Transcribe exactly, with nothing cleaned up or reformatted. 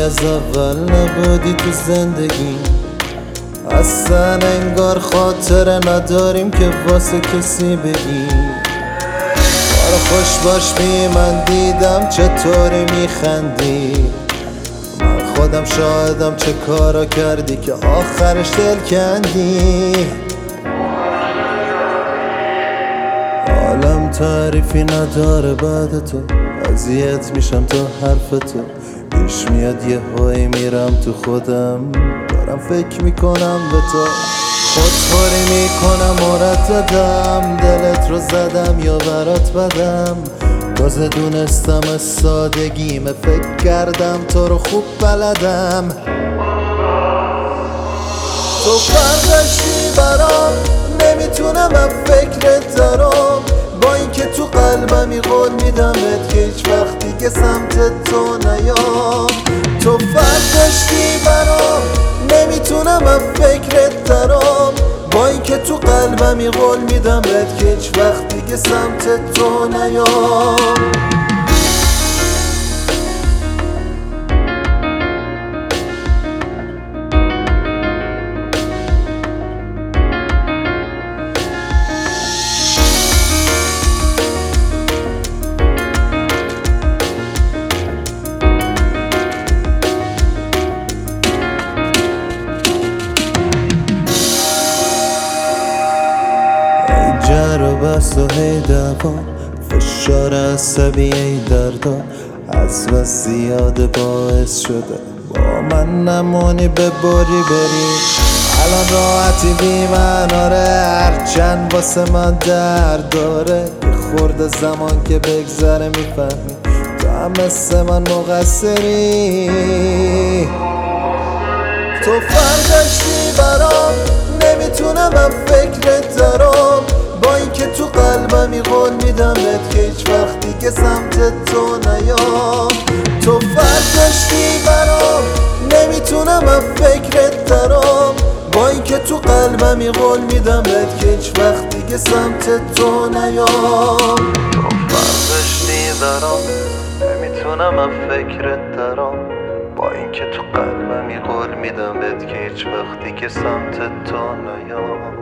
از اول نبودی تو زندگی، اصلا انگار خاطره نداریم که واسه کسی بگی. بارا خوش باش بی من دیدم چطوری میخندی، من خودم شاهدم چه کارا کردی که آخرش دل کندی. عالم تعریفی نداره بعد تو، اذیت میشم تا حرف تو پیش میاد، یه هایی میرم تو خودم دارم فکر میکنم به تو. خودخوری میکنم مرددم، دلت رو زدم یا برات بدم، تازه دونستم از سادگیمه، فکر کردم تو رو خوب بلدم. تو فرقشی برام، نمیتونم از فکرت درام، با اینکه تو قلبمی قول میدمت که هیچ وقت دیگه سمت تو نیام. تو فرقشی برام، نمیتونم از فکرت درام، با اینکه تو قلبمی قول میدمت که هیچ وقت دیگه سمت تو نیام. جر و بس و هی دوا، فشار عصبی ای دردا، از بس زیاده باعث شده با من نمونی به بری بری. الان راحتی بی من آره، هرچند واسه من درد داره، یه خورده زمان که بگذره میفهمی تو هم مثل من مقصری. تو فرقشی برام، نمیتونم از فکرت درام، با اینکه تو قلبمی قول میدمت که هیچ وقت دیگه سمت تو نیام. تو فرقشی برام، نمیتونم از فکرت درام، با اینکه تو قلبمی قول میدمت که هیچ وقت دیگه سمت تو نیام. تو فرقشی برام، نمیتونم از فکرت درام، با اینکه تو قلبمی قول میدمت که هیچ وقت دیگه سمت تو نیام.